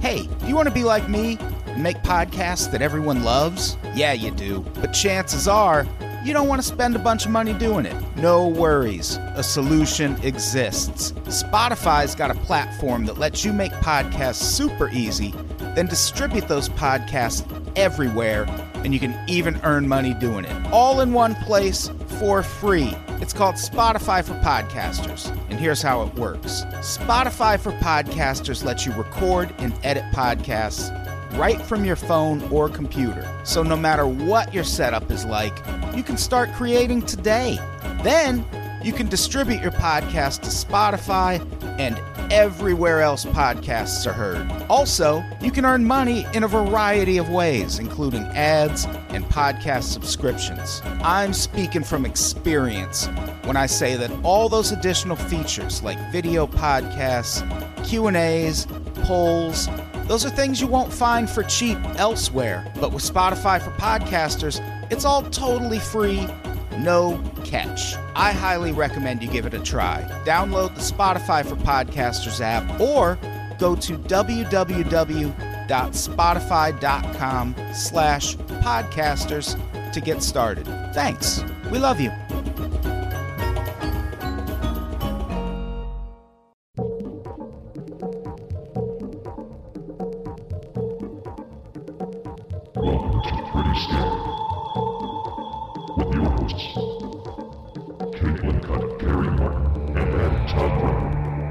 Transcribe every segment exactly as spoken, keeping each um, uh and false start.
Hey, do you want to be like me and make podcasts that everyone loves? Yeah, you do. But chances are, you don't want to spend a bunch of money doing it. No worries. A solution exists. Spotify's got a platform that lets you make podcasts super easy, then distribute those podcasts everywhere, and you can even earn money doing it. All in one place for free. It's called Spotify for Podcasters, and here's how it works. Spotify for Podcasters lets you record and edit podcasts right from your phone or computer. So no matter what your setup is like, you can start creating today. Then you can distribute your podcast to Spotify and everywhere else podcasts are heard. Also, you can earn money in a variety of ways, including ads and podcast subscriptions. I'm speaking from experience when I say that all those additional features like video podcasts, Q and A's, polls, those are things you won't find for cheap elsewhere. But with Spotify for Podcasters, it's all totally free, no catch. I highly recommend you give it a try. Download the Spotify for Podcasters app or go to www.spotify.com slash podcasters to get started. Thanks. We love you. Welcome to Pretty Scary with your hosts, Caitlin Cutt, Gary Martin, and Adam Todd Brown.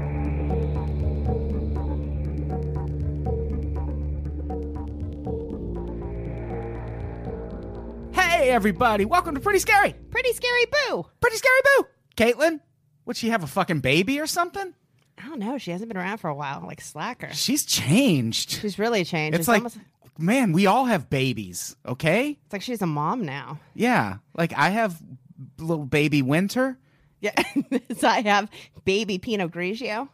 Hey, everybody. Welcome to Pretty Scary. Pretty Scary Boo. Pretty Scary Boo. Caitlin, would she have a fucking baby or something? I don't know. She hasn't been around for a while. Like Slacker. She's changed. She's really changed. It's, It's, like, almost, man, we all have babies, okay? it's like she's a mom now. Yeah. Like, I have little baby Winter. Yeah. So I have baby Pinot Grigio.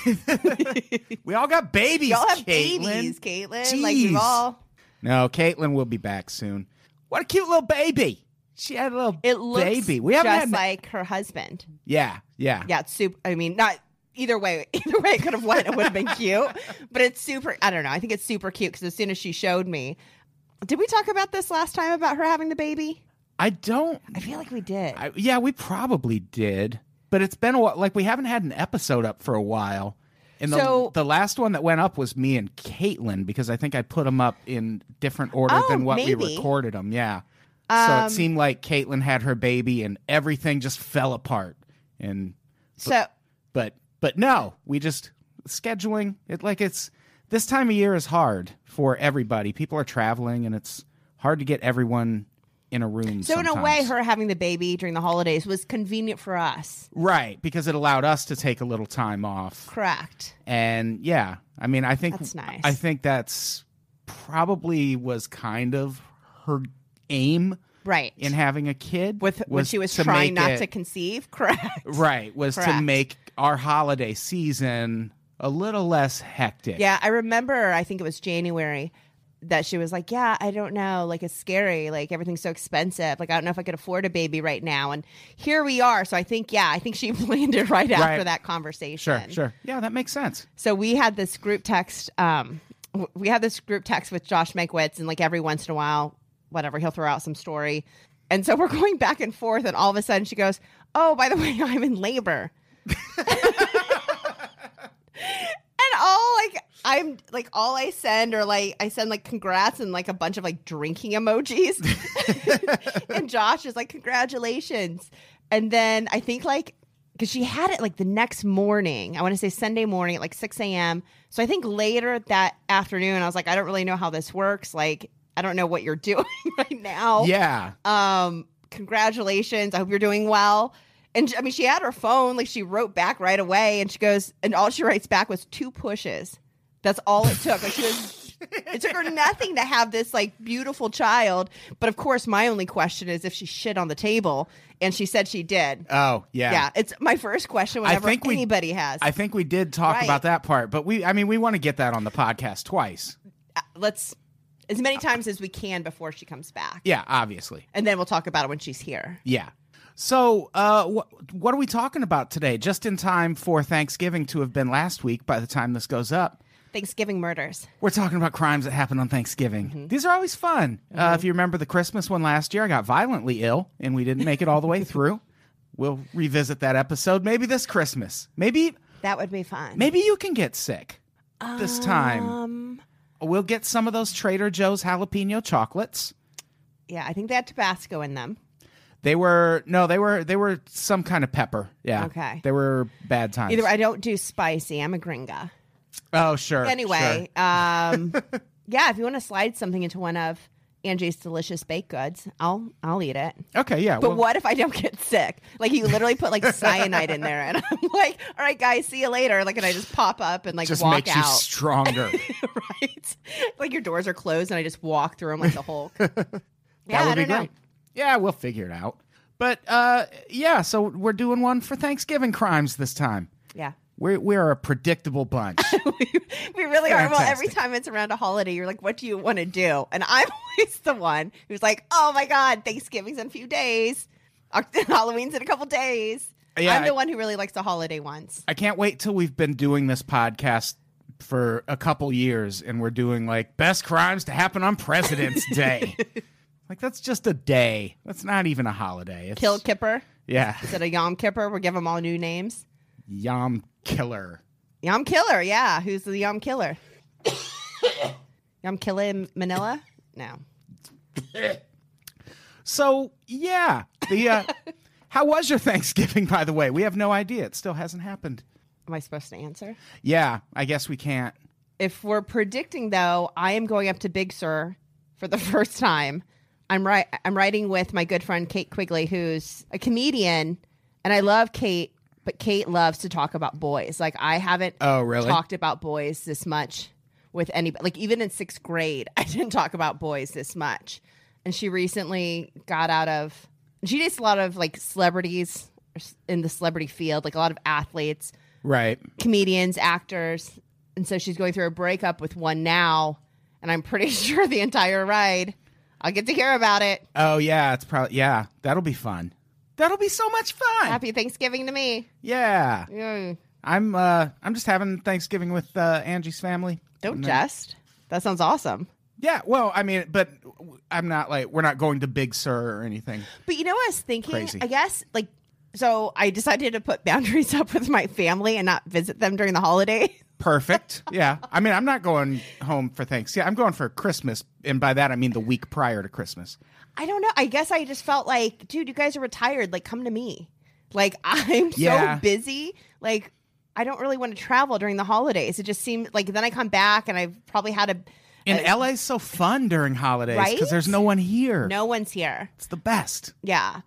We all got babies, Y'all have Caitlin. babies, Caitlin. Jeez. Like you've all. No, Caitlin will be back soon. What a cute little baby. She had a little It looks baby. We haven't just had... like her husband. Yeah, yeah. Yeah, it's super. I mean, not either way. Either way, it could have went. It would have been cute. But it's super. I don't know. I think it's super cute because as soon as she showed me, did we talk about this last time about her having the baby? I don't... I feel like we did. I, yeah, we probably did. But it's been a while. Like, we haven't had an episode up for a while. And the, So- the last one that went up was me and Caitlin because I think I put them up in different order Oh, than what we maybe. recorded them. Yeah. so Um, it seemed like Caitlin had her baby and everything just fell apart. And so but but no, we just scheduling it like it's this time of year is hard for everybody. People are traveling and it's hard to get everyone in a room. So in a sometimes. way, her having the baby during the holidays was convenient for us. Right, because it allowed us to take a little time off. Correct. And yeah, I mean, I think That's nice. I think that's probably was kind of her aim Right. in having a kid With when was she was to trying make not it- to conceive. Correct. right, was to Correct. make our holiday season a little less hectic. Yeah, I remember, I think it was January, that she was like, yeah, I don't know, like it's scary, like everything's so expensive, like I don't know if I could afford a baby right now. And here we are. So I think, yeah, I think she planned it right after Right. that conversation. Sure, sure. Yeah, that makes sense. So we had this group text, um, w- we had this group text with Josh Mankiewicz, and like every once in a while, whatever, he'll throw out some story. And so we're going back and forth, and all of a sudden she goes, oh, by the way, I'm in labor. And all like I'm like all I send or like I send like congrats and like a bunch of like drinking emojis. And Josh is like, congratulations. And then I think like because she had it like the next morning, I want to say Sunday morning at like six a.m. So I think later that afternoon, I was like, I don't really know how this works. Like, I don't know what you're doing right now. Yeah. Um, congratulations. I hope you're doing well. And I mean, she had her phone, like she wrote back right away, and she goes, and all she writes back was two pushes. That's all it took. Like she was, it took her nothing to have this like beautiful child. But of course, my only question is if she shit on the table, and she said she did. Oh, yeah. Yeah, it's my first question whenever think we- anybody has. I think we did talk Right. about that part, but we I mean, we want to get that on the podcast twice. Uh, Let's as many times as we can before she comes back. Yeah, obviously. And then we'll talk about it when she's here. Yeah. So, uh, wh- what are we talking about today? Just in time for Thanksgiving to have been last week by the time this goes up. Thanksgiving murders. We're talking about crimes that happen on Thanksgiving. Mm-hmm. These are always fun. Mm-hmm. Uh, if you remember the Christmas one last year, I got violently ill and we didn't make it all the way through. We'll revisit that episode maybe this Christmas. Maybe that would be fun. Maybe you can get sick this time. Um, we'll get some of those Trader Joe's jalapeno chocolates. Yeah, I think they had Tabasco in them. They were no, they were they were some kind of pepper. Yeah. Okay. They were bad times. Either I don't do spicy. I'm a gringa. Oh, sure. Anyway, sure. um, yeah, if you want to slide something into one of Angie's delicious baked goods, I'll I'll eat it. Okay, yeah. But well, what if I don't get sick? Like you literally put like cyanide in there, and I'm like, all right, guys, see you later. Like, and I just pop up and like just walk makes out. you stronger. Right? Like your doors are closed, and I just walk through them like the Hulk. Yeah, that would I be don't know. great. Yeah, we'll figure it out. But uh, yeah, so we're doing one for Thanksgiving crimes this time. Yeah. We're we're a predictable bunch. we, we really are. Well, every Fantastic. time it's around a holiday, you're like, what do you want to do? And I'm always the one who's like, oh my God, Thanksgiving's in a few days. Halloween's in a couple days. Yeah, I'm the I- one who really likes the holiday ones. I can't wait till we've been doing this podcast for a couple years and we're doing like best crimes to happen on President's Day. Like that's just a day. That's not even a holiday. It's, Kill Kipper. Yeah. Is it a Yom Kippur? We're giving them all new names. Yom Killer. Yom Killer, yeah. Who's the Yom Killer? Yom Killer in Manila? No. So yeah, the uh, how was your Thanksgiving? By the way, we have no idea. It still hasn't happened. Am I supposed to answer? Yeah, I guess we can't. If we're predicting, though, I am going up to Big Sur for the first time. I'm right. I'm writing with my good friend Kate Quigley, who's a comedian, and I love Kate. But Kate loves to talk about boys. Like I haven't Oh, really? talked about boys this much with anybody. Like even in sixth grade, I didn't talk about boys this much. And she recently got out of. She dates a lot of like celebrities in the celebrity field, like a lot of athletes, Right. comedians, actors. And so she's going through a breakup with one now. And I'm pretty sure the entire ride, I'll get to hear about it. Oh yeah, it's probably yeah. That'll be fun. That'll be so much fun. Happy Thanksgiving to me. Yeah. Mm. I'm uh I'm just having Thanksgiving with uh, Angie's family. Don't And then- jest. That sounds awesome. Yeah, well, I mean, but I'm not like we're not going to Big Sur or anything. But you know what I was thinking? Crazy. I guess, like, so I decided to put boundaries up with my family and not visit them during the holiday. Perfect. Yeah. I mean, I'm not going home for Thanksgiving. I'm going for Christmas, and by that I mean the week prior to Christmas. I don't know. I guess I just felt like, dude, you guys are retired. Like, come to me. Like, I'm so Yeah. busy. Like, I don't really want to travel during the holidays. It just seemed like then I come back and I've probably had a. And a- L A's so fun during holidays because Right? there's no one here. No one's here. It's the best. Yeah.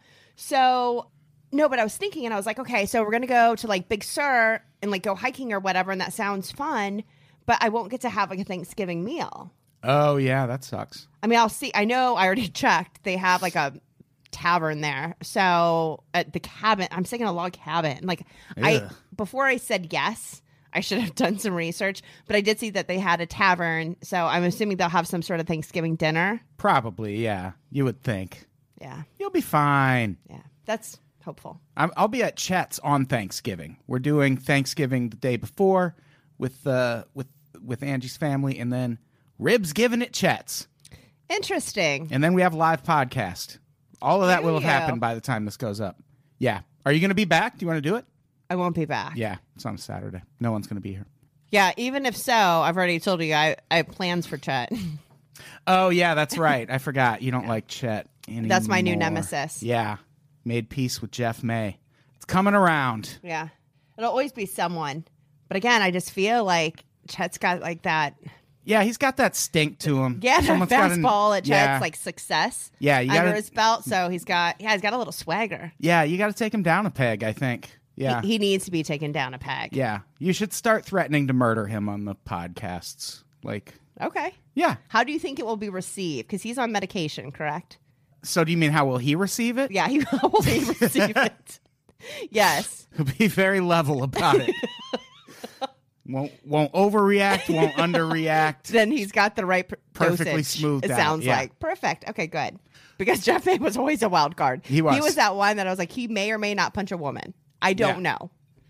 So, no, but I was thinking and I was like, okay, so we're going to go to like Big Sur and like go hiking or whatever. And that sounds fun, but I won't get to have like a Thanksgiving meal. Oh yeah, that sucks. I mean, I'll see. I know I already checked. They have like a tavern there. So at the cabin, I'm saying a log cabin. Like I, Ugh. before I said yes, I should have done some research, but I did see that they had a tavern. So I'm assuming they'll have some sort of Thanksgiving dinner. Probably, yeah. You would think. Yeah. You'll be fine. Yeah. That's hopeful. I'm, I'll be at Chet's on Thanksgiving. We're doing Thanksgiving the day before with uh, with with Angie's family, and then Ribs giving at Chet's, Interesting. and then we have a live podcast. All of that Do will have you? happened by the time this goes up. Yeah. Are you going to be back? Do you want to do it? I won't be back. Yeah. It's on a Saturday. No one's going to be here. Yeah, even if so, I've already told you I, I have plans for Chet. Oh yeah, that's right. I forgot. You don't like Chet anymore. That's my new nemesis. Yeah. Made peace with Jeff May. It's coming around. Yeah. It'll always be someone. But again, I just feel like Chet's got like that. Yeah, he's got that stink to him. Yeah, that Someone's got an- fastball at Chet's yeah. like success. Yeah, you under gotta- his belt. So he's got, yeah, he's got a little swagger. Yeah, you got to take him down a peg, I think. Yeah. He, he needs to be taken down a peg. yeah. You should start threatening to murder him on the podcasts. Like, Okay. yeah. How do you think it will be received? Because he's on medication, correct? So do you mean how will he receive it? Yeah, he will be receive it. Yes. He'll be very level about it. won't won't overreact, won't underreact. Then he's got the right pr- Perfectly dosage, smoothed It out, sounds yeah. like perfect. Okay, good. Because Jeff May was always a wild card. He was. He was that one that I was like, he may or may not punch a woman. I don't Yeah. know.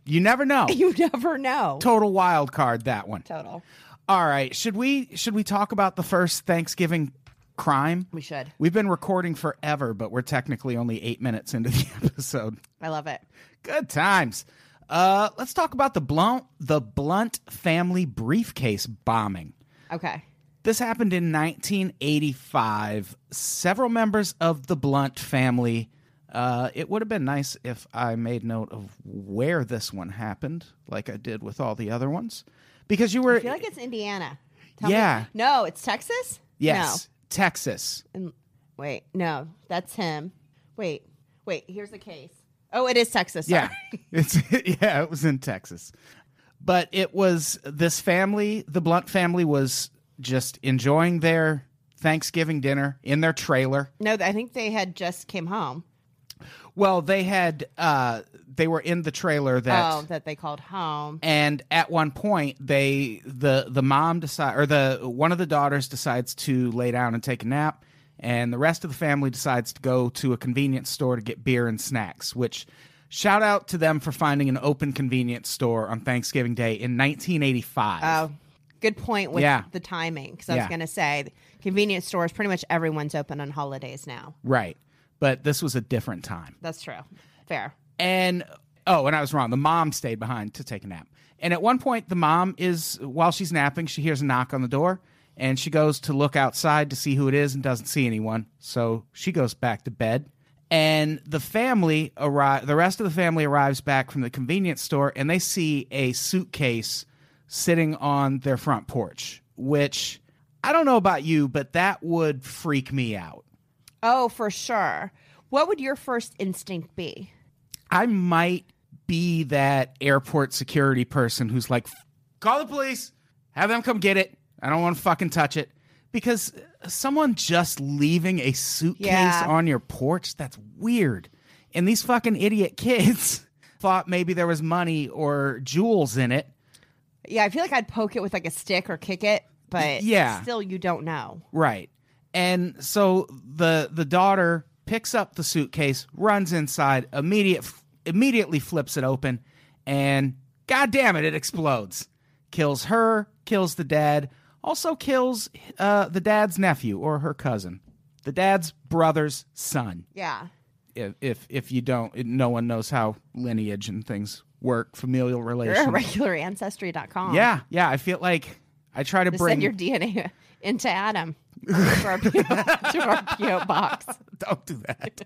You never know. You never know. Total wild card, that one. Total. All right. Should we should we talk about the first Thanksgiving crime? We should. We've been recording forever, but we're technically only eight minutes into the episode. I love it. Good times. Uh, let's talk about the Blunt the Blunt family briefcase bombing. Okay. This happened in nineteen eighty-five. Several members of the Blunt family. Uh, it would have been nice if I made note of where this one happened, like I did with all the other ones, because you were. I feel like it's Indiana. Tell yeah. Me. No, it's Texas? Yes. No. Texas. And, wait, no, that's him. Wait, wait, here's the case. Oh, it is Texas. Sorry. Yeah. It's yeah, it was in Texas. But it was this family, the Blunt family was just enjoying their Thanksgiving dinner in their trailer. No, I think they had just came home. Well, they had uh, they were in the trailer that oh that they called home, and at one point they the the mom decide or the one of the daughters decides to lay down and take a nap, and the rest of the family decides to go to a convenience store to get beer and snacks. Which shout out to them for finding an open convenience store on Thanksgiving Day in nineteen eighty-five. Oh, good point with yeah. the timing, because I yeah. was going to say convenience stores pretty much everyone's open on holidays now. Right. But this was a different time. That's true. Fair. And, oh, and I was wrong. The mom stayed behind to take a nap. And at one point, the mom is, while she's napping, she hears a knock on the door. And she goes to look outside to see who it is and doesn't see anyone. So she goes back to bed. And the family, arri- the rest of the family arrives back from the convenience store. And they see a suitcase sitting on their front porch. Which, I don't know about you, but that would freak me out. Oh, for sure. What would your first instinct be? I might be that airport security person who's like, call the police, have them come get it. I don't want to fucking touch it. Because someone just leaving a suitcase yeah. on your porch, that's weird. And these fucking idiot kids thought maybe there was money or jewels in it. Yeah, I feel like I'd poke it with like a stick or kick it, but yeah. still you don't know. Right. And so the the daughter picks up the suitcase, runs inside, immediate, immediately flips it open, and God damn it, it explodes. Kills her, kills the dad, also kills uh, the dad's nephew or her cousin, the dad's brother's son. Yeah. If if, if you don't, no one knows how lineage and things work, familial relations. You're at regular ancestry dot com. Yeah, yeah. I feel like I try to Just bring send your D N A into Adam. to, our P O, to our P O box. Don't do that.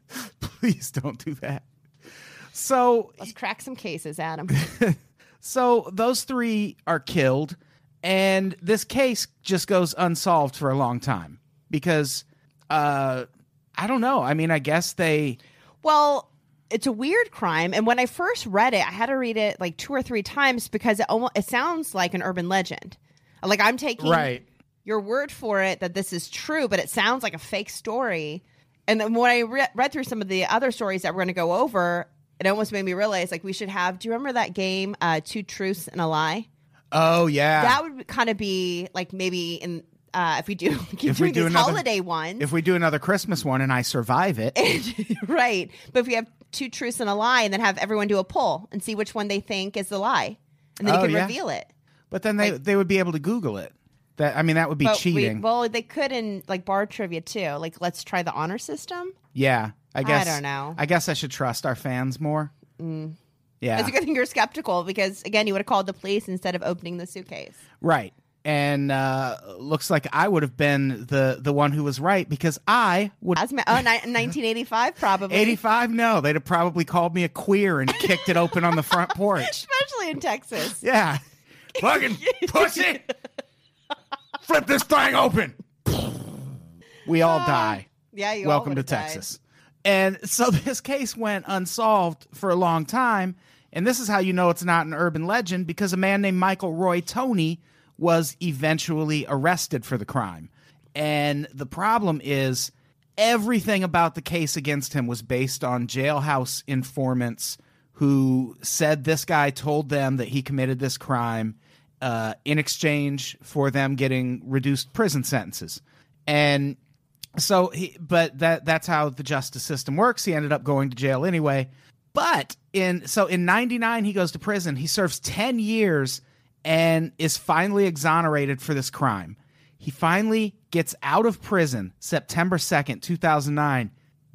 Please don't do that. So let's crack some cases, Adam. So those three are killed, and this case just goes unsolved for a long time because uh, I don't know. I mean, I guess they. Well, it's a weird crime, and when I first read it, I had to read it like two or three times because it almost it sounds like an urban legend. Like I'm taking right. your word for it that this is true, but it sounds like a fake story. And then when I re- read through some of the other stories that we're going to go over, it almost made me realize like we should have. Do you remember that game, uh, Two Truths and a Lie? Oh yeah, that would kind of be like maybe in uh, if we do keep if doing we do these another, holiday ones. If we do another Christmas one and I survive it, right? But if we have two truths and a lie, and then have everyone do a poll and see which one they think is the lie, and then oh, you can yeah. reveal it. But then they like, they would be able to Google it. That I mean, that would be cheating. We, well, they could in like bar trivia too. Like, let's try the honor system. Yeah, I guess. I don't know. I guess I should trust our fans more. Mm. Yeah, it's a good thing you're skeptical because again, you would have called the police instead of opening the suitcase. Right, and uh, looks like I would have been the the one who was right because I would. As ma- oh, ni- nineteen eighty-five probably. eighty-five No, they'd have probably called me a queer and kicked it open on the front porch, especially in Texas. Yeah, fucking pussy. Flip this thing open. We all uh, die. Yeah, you Welcome all to died. Texas. And so this case went unsolved for a long time. And this is how you know it's not an urban legend, because a man named Michael Roy Tony was eventually arrested for the crime. And the problem is everything about the case against him was based on jailhouse informants who said this guy told them that he committed this crime Uh, in exchange for them getting reduced prison sentences. And so, he, but that that's how the justice system works. He ended up going to jail anyway. But in so in ninety-nine, he goes to prison. He serves ten years and is finally exonerated for this crime. He finally gets out of prison September second, two thousand nine,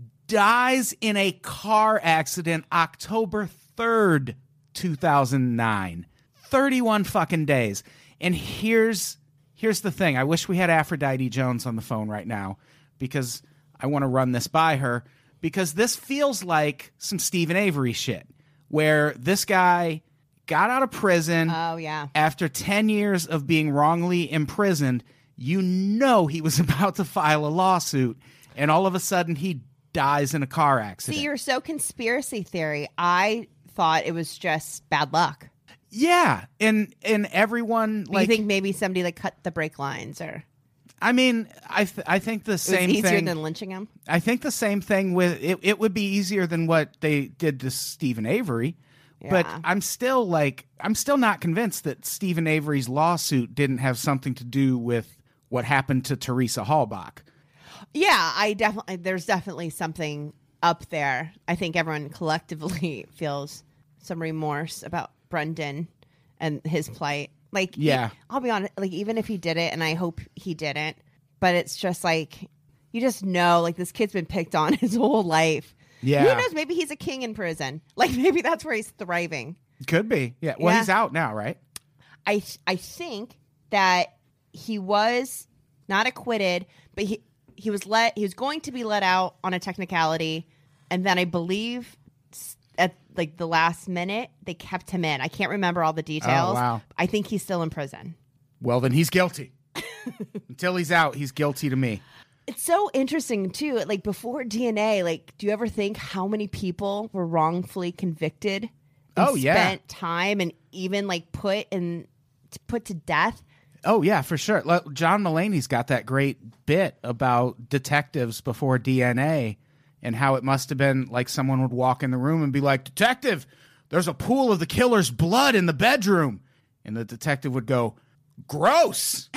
dies in a car accident October third, two thousand nine. thirty-one fucking days. And here's here's the thing. I wish we had Aphrodite Jones on the phone right now because I want to run this by her, because this feels like some Stephen Avery shit where this guy got out of prison Oh, yeah. after ten years of being wrongly imprisoned. You know he was about to file a lawsuit, and all of a sudden he dies in a car accident. See, you're so conspiracy theory. I thought it was just bad luck. Yeah, and and everyone like you think maybe somebody like cut the brake lines, or I mean, I th- I think the it was same easier thing. than lynching him? I think the same thing with it. It would be easier than what they did to Stephen Avery, but Yeah. I'm still like I'm still not convinced that Stephen Avery's lawsuit didn't have something to do with what happened to Teresa Halbach. Yeah, I definitely. There's definitely something up there. I think everyone collectively feels some remorse about Brendan and his plight. Like, Yeah. he- I'll be honest. Like, even if he did it, and I hope he didn't, but it's just like you just know, like this kid's been picked on his whole life. Yeah. Who knows? Maybe he's a king in prison. Like maybe that's where he's thriving. Could be. Yeah. Well, Yeah. he's out now, right? I th- I think that he was not acquitted, but he he was let he was going to be let out on a technicality, and then I believe s- at like the last minute they kept him in. I can't remember all the details. Oh, wow. I think he's still in prison. Well, then he's guilty. Until he's out, he's guilty to me. It's so interesting too. Like before D N A, like do you ever think how many people were wrongfully convicted? And Oh, yeah. spent time and even like put in put to death. Oh, yeah, for sure. Like, John Mulaney's got that great bit about detectives before D N A and how it must have been like someone would walk in the room and be like, "Detective, there's a pool of the killer's blood in the bedroom." And the detective would go, "Gross."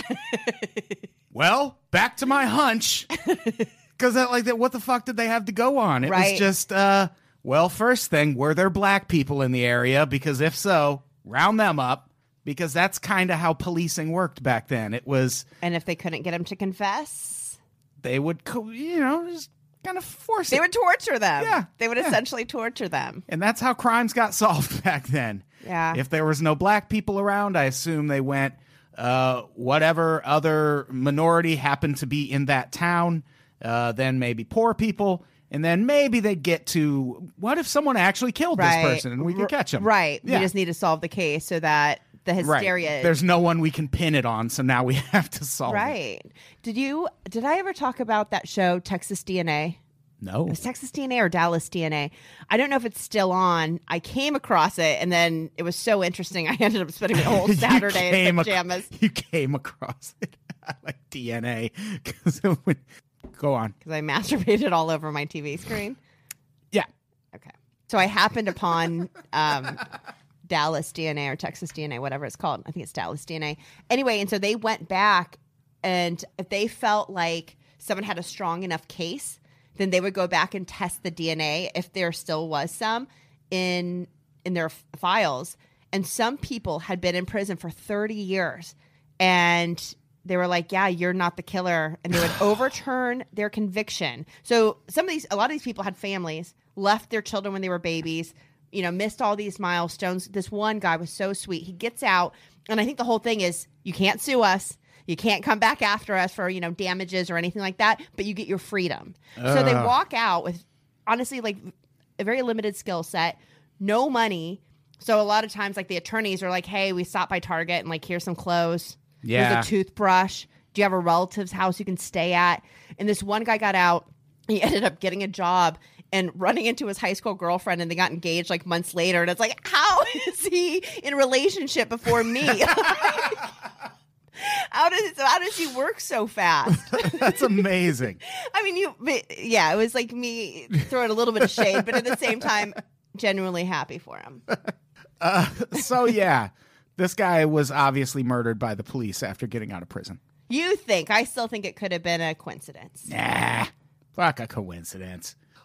Well, back to my hunch. Because that, like, that, what the fuck did they have to go on? It Right. was just, uh, well, first thing, were there black people in the area? Because if so, round them up. Because that's kind of how policing worked back then. It was, And if they couldn't get him to confess, they would, co- you know, just kind of force they it. would torture them. Yeah, They would yeah. essentially torture them. And that's how crimes got solved back then. Yeah. If there was no black people around, I assume they went, uh, whatever other minority happened to be in that town, uh, then maybe poor people. And then maybe they'd get to, what if someone actually killed Right. this person and we could catch them? Right. Yeah. We just need to solve the case so that the hysteria Right. is There's no one we can pin it on, so now we have to solve it. right. Did you did I ever talk about that show Texas D N A? No. It was Texas D N A or Dallas D N A. I don't know if it's still on. I came across it and then it was so interesting. I ended up spending the whole You Saturday in came ac- pajamas you came across it. I like D N A. 'Cause it would- Go on. because I masturbated all over my T V screen. Yeah. Okay. So I happened upon um, Dallas D N A or Texas D N A, whatever it's called. I think it's Dallas D N A. Anyway, and so they went back, and if they felt like someone had a strong enough case, then they would go back and test the D N A if there still was some in in their f- files. And some people had been in prison for thirty years, and they were like, yeah, you're not the killer. And they would overturn their conviction. So some of these, a lot of these people had families, left their children when they were babies, you know, missed all these milestones. This one guy was so sweet. He gets out. And I think the whole thing is you can't sue us. You can't come back after us for, you know, damages or anything like that, but you get your freedom. So they Ugh. walk out with, honestly, like a very limited skill set, no money. So a lot of times, like the attorneys are like, hey, we stopped by Target and like, here's some clothes. Yeah. Here's a toothbrush. Do you have a relative's house you can stay at? And this one guy got out. He ended up getting a job and running into his high school girlfriend, and they got engaged like months later. And it's like, how is he in a relationship before me? How does how does he work so fast? That's amazing. I mean, you, but, yeah, it was like me throwing a little bit of shade, but at the same time, genuinely happy for him. Uh, so, yeah, this guy was obviously murdered by the police after getting out of prison. You think? I still think it could have been a coincidence. Nah, fuck a coincidence.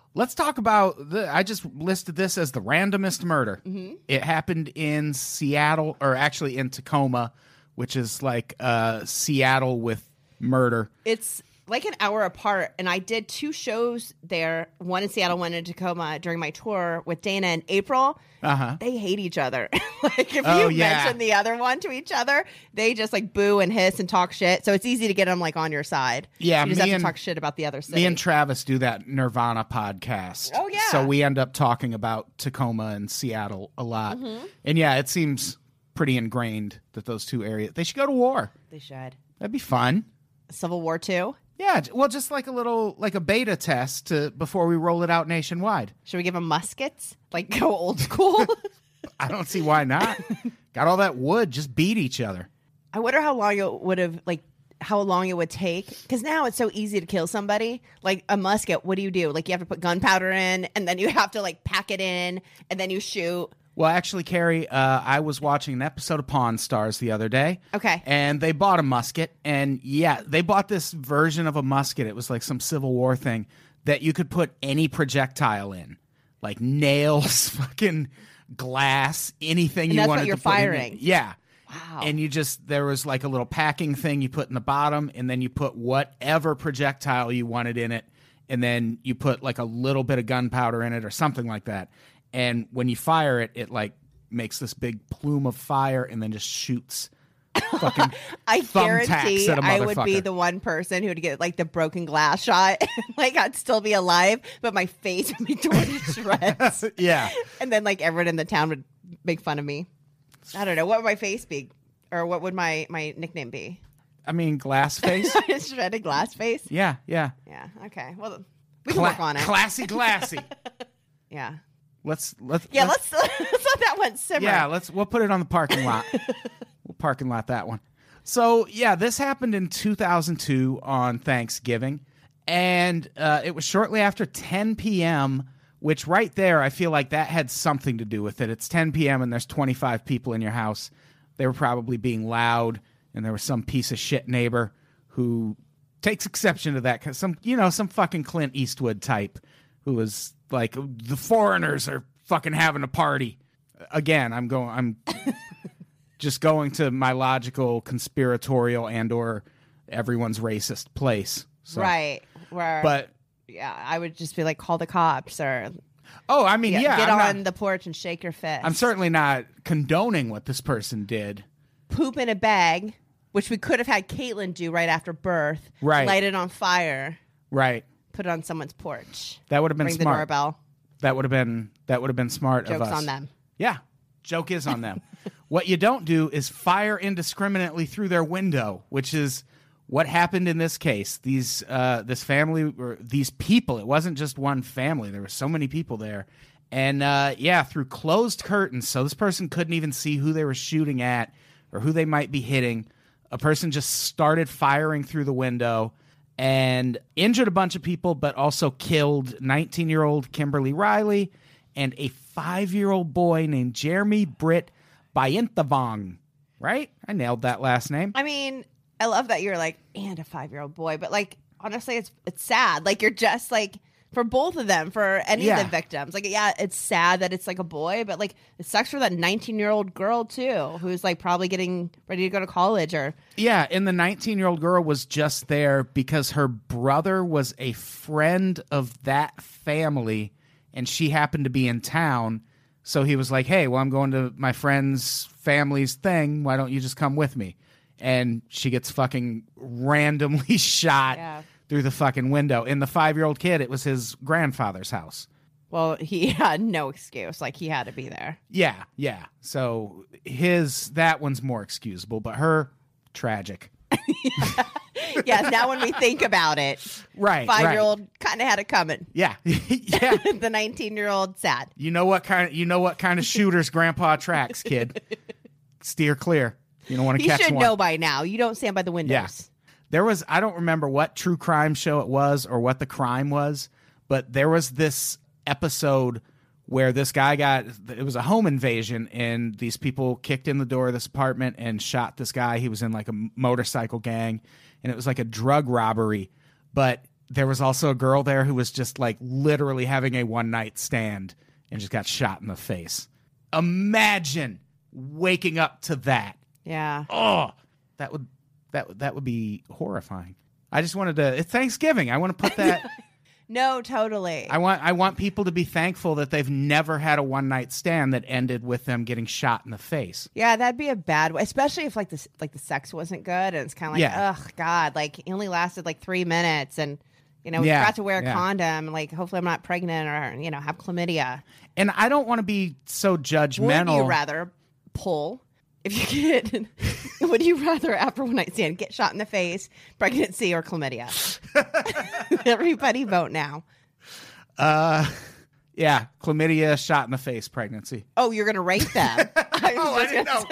Let's talk about the. I just listed this as the randomest murder. Mm-hmm. It happened in Seattle, or actually in Tacoma, which is like uh, Seattle with murder. It's like an hour apart, and I did two shows there, one in Seattle, one in Tacoma during my tour with Dana and April. Uh-huh. They hate each other. Like if Oh, you yeah. mention the other one to each other, they just like boo and hiss and talk shit. So it's easy to get them like on your side. Yeah, you just me have and- to talk shit about the other city. Me and Travis do that Nirvana podcast. Oh, yeah. So we end up talking about Tacoma and Seattle a lot. Mm-hmm. And yeah, it seems pretty ingrained that those two areas, they should go to war. They should. That'd be fun. Civil War two. Yeah, j- well, just like a little, like a beta test to before we roll it out nationwide. Should we give them muskets? Like go old school? I don't see why not. Got all that wood, just beat each other. I wonder how long it would have, like, how long it would take. Because now it's so easy to kill somebody. Like a musket, what do you do? Like you have to put gunpowder in, and then you have to like pack it in, and then you shoot. Well, actually, Carrie, uh, I was watching an episode of Pawn Stars the other day. Okay. And they bought a musket. And yeah, they bought this version of a musket. It was like some Civil War thing that you could put any projectile in. Like nails, fucking glass, anything And you that's what wanted you're to put in it. firing. Yeah. Wow. And you just, there was like a little packing thing you put in the bottom, and then you put whatever projectile you wanted in it, and then you put like a little bit of gunpowder in it or something like that. And when you fire it, it like makes this big plume of fire and then just shoots fucking I thumbtacks guarantee at a I would be motherfucker. the one person who would get like the broken glass shot. Like I'd still be alive, but my face would be torn to shreds. Yeah. And then like everyone in the town would make fun of me. I don't know. What would my face be? Or what would my, my nickname be? I mean, glass face. Shredded glass face? Yeah, yeah. Yeah. Okay. Well, we can Cla- work on it. Classy, glassy. Yeah. Let's let's Yeah, let's, let's, let's let that one simmer. yeah, let's we'll put it on the parking lot. We'll parking lot that one. So yeah, this happened in two thousand two on Thanksgiving, and uh, it was shortly after ten p.m. Which right there, I feel like that had something to do with it. It's ten p.m. and there's twenty-five people in your house. They were probably being loud, and there was some piece of shit neighbor who takes exception to that because some, you know, some fucking Clint Eastwood type who was like, the foreigners are fucking having a party. Again, I'm going, I'm just going to my logical, conspiratorial, and or everyone's racist place. So, Right. Where, But yeah, I would just be like, call the cops or oh, I mean, yeah, yeah, get I'm on not- the porch and shake your fist. I'm certainly not condoning what this person did. Poop in a bag, which we could have had Caitlin do right after birth. Right. Light it on fire. Right. Put it on someone's porch. That would have been Ring smart. the doorbell. That would have been that would have been smart of Joke's us. on them. Yeah. Joke is on them. What you don't do is fire indiscriminately through their window, which is what happened in this case. These uh, this family or these people, it wasn't just one family. There were so many people there. And uh, yeah, through closed curtains, so this person couldn't even see who they were shooting at or who they might be hitting. A person just started firing through the window and injured a bunch of people, but also killed nineteen-year-old Kimberly Riley and a five-year-old boy named Jeremy Britt Bayenthavong. Right? I nailed that last name. I mean, I love that you're like, and a five year old boy, but like, honestly, it's it's sad. Like, you're just like, for both of them, for any Yeah. of the victims. Like, yeah, it's sad that it's like a boy, but like, it sucks for that nineteen year old girl too, who's like probably getting ready to go to college or. Yeah, and the nineteen-year-old girl was just there because her brother was a friend of that family, and she happened to be in town. So he was like, hey, well, I'm going to my friend's family's thing. Why don't you just come with me? And she gets fucking randomly shot Yeah. through the fucking window. And the five-year-old kid, it was his grandfather's house. Well, he had no excuse. Like, he had to be there. Yeah, yeah. So his, that one's more excusable, but her, tragic. Yes, now when we think about it, Right, five year old kind of had it coming. Yeah, yeah. The nineteen year old sad. You know what kind of you know what kind of shooters Grandpa tracks, kid. Steer clear. You don't want to He catch should one. know by now. You don't stand by the windows. Yeah. There was I don't remember what true crime show it was or what the crime was, but there was this episode where this guy got it was a home invasion and these people kicked in the door of this apartment and shot this guy. He was in like a motorcycle gang and it was like a drug robbery, but there was also a girl there who was just like literally having a one night stand and just got shot in the face. Imagine waking up to that. Yeah. Oh, that would that would that would be horrifying. I just wanted to. It's Thanksgiving. I want to put that. No, totally. I want I want people to be thankful that they've never had a one night stand that ended with them getting shot in the face. Yeah, that'd be a bad way, especially if like this like the sex wasn't good and it's kind of like, Yeah. ugh, God, like it only lasted like three minutes and you know we Yeah, forgot to wear a yeah. condom. Like hopefully I'm not pregnant or you know have chlamydia. And I don't want to be so judgmental. Would you rather pull if you get? Would you rather after one night stand get shot in the face, pregnancy or chlamydia? Everybody vote now. Uh, yeah, chlamydia, shot in the face, pregnancy. Oh, you're gonna rate them? I Oh, I didn't know.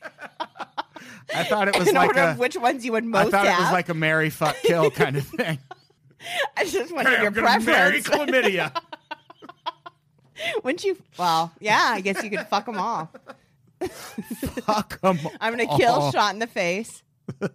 I thought it was in like order a. of which ones you would I most thought have. it was like a marry, fuck, kill kind of thing. I just wanted Hey, your I'm gonna marry preference. chlamydia. Wouldn't you? Well, yeah, I guess you could fuck them all. Fuck 'em I'm gonna kill, all. shot in the face.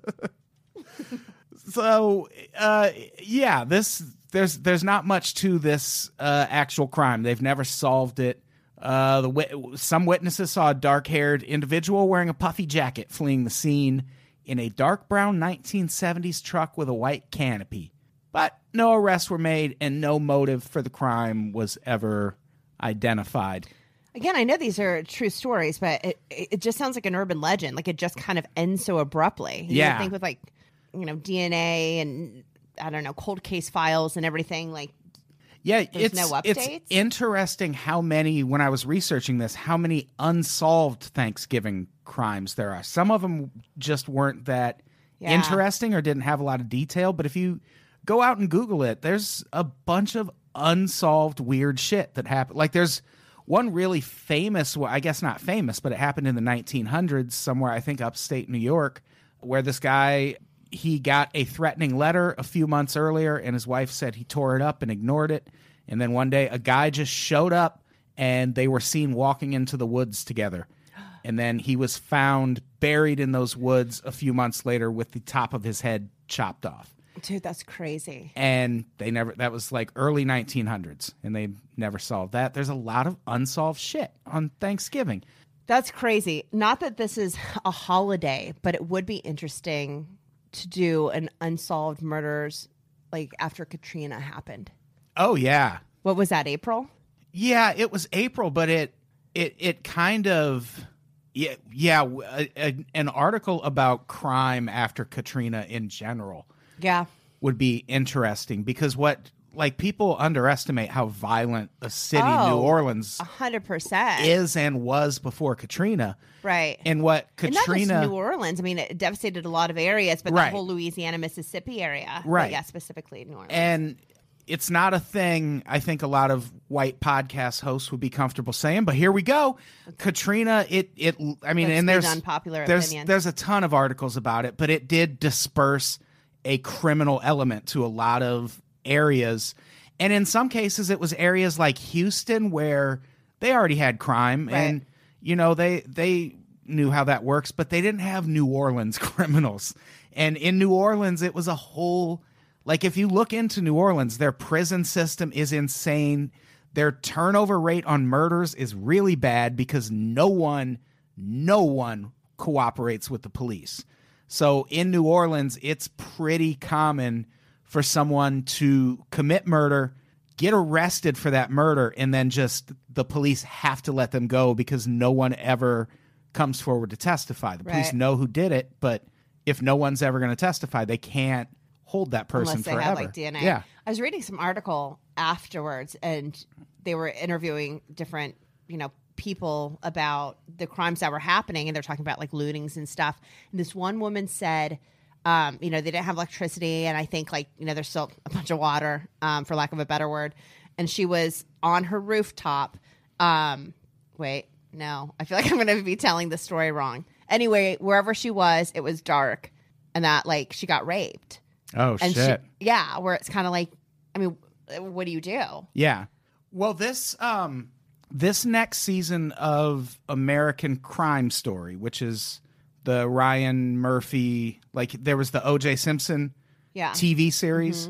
So, uh, yeah, this there's there's not much to this uh, actual crime. They've never solved it. Uh, the wit- some witnesses saw a dark-haired individual wearing a puffy jacket fleeing the scene in a dark brown nineteen seventies truck with a white canopy. But no arrests were made, and no motive for the crime was ever identified. Again, I know these are true stories, but it it just sounds like an urban legend. Like it just kind of ends so abruptly. You Yeah. would think with like you know D N A and I don't know cold case files and everything. Like Yeah, There's it's no it's updates? interesting how many, when I was researching this, how many unsolved Thanksgiving crimes there are. Some of them just weren't that Yeah. interesting or didn't have a lot of detail. But if you go out and Google it, there's a bunch of unsolved weird shit that happened. Like there's one really famous, well, I guess not famous, but it happened in the nineteen hundreds somewhere, I think upstate New York, where this guy, he got a threatening letter a few months earlier, and his wife said he tore it up and ignored it. And then one day, a guy just showed up, and they were seen walking into the woods together. And then he was found buried in those woods a few months later with the top of his head chopped off. dude, that's crazy. And they never, that was like early nineteen hundreds, and they never solved that. There's a lot of unsolved shit on Thanksgiving. That's crazy. Not that this is a holiday, but it would be interesting to do an unsolved murders like after Katrina happened. Oh, yeah. What was that, April? Yeah, it was April, but it it it kind of yeah yeah a, a, an article about crime after Katrina in general Yeah. would be interesting because what like people underestimate how violent a city Oh, New Orleans A hundred percent. is and was before Katrina, Right. and what And not Katrina just New Orleans. I mean, it devastated a lot of areas, but Right. the whole Louisiana, Mississippi area. But Right. yeah, specifically New Orleans. and it's not a thing I think a lot of white podcast hosts would be comfortable saying, but here we go. Katrina, it it I mean, Let's and be there's the unpopular there's opinion. there's a ton of articles about it, but it did disperse a criminal element to a lot of areas. And in some cases it was areas like Houston where they already had crime Right. and you know, they they knew how that works, but they didn't have New Orleans criminals. And in New Orleans it was a whole Like, if you look into New Orleans, their prison system is insane. Their turnover rate on murders is really bad because no one, no one cooperates with the police. So in New Orleans, it's pretty common for someone to commit murder, get arrested for that murder, and then just the police have to let them go because no one ever comes forward to testify. The police Right. know who did it, but if no one's ever going to testify, they can't hold that person Unless they forever. have like D N A. Yeah. I was reading some article afterwards, and they were interviewing different, you know, people about the crimes that were happening, and they're talking about like lootings and stuff. And this one woman said, um, you know, they didn't have electricity, and I think like you know, there's still a bunch of water, um, for lack of a better word. And she was on her rooftop. Um, wait, no, I feel like I'm going to be telling the story wrong. Anyway, wherever she was, it was dark, and that like she got raped. Oh, And shit. she, yeah, where it's kind of like, I mean, what do you do? Yeah. Well, this um this next season of American Crime Story, which is the Ryan Murphy, like there was the O J Simpson Yeah. T V series.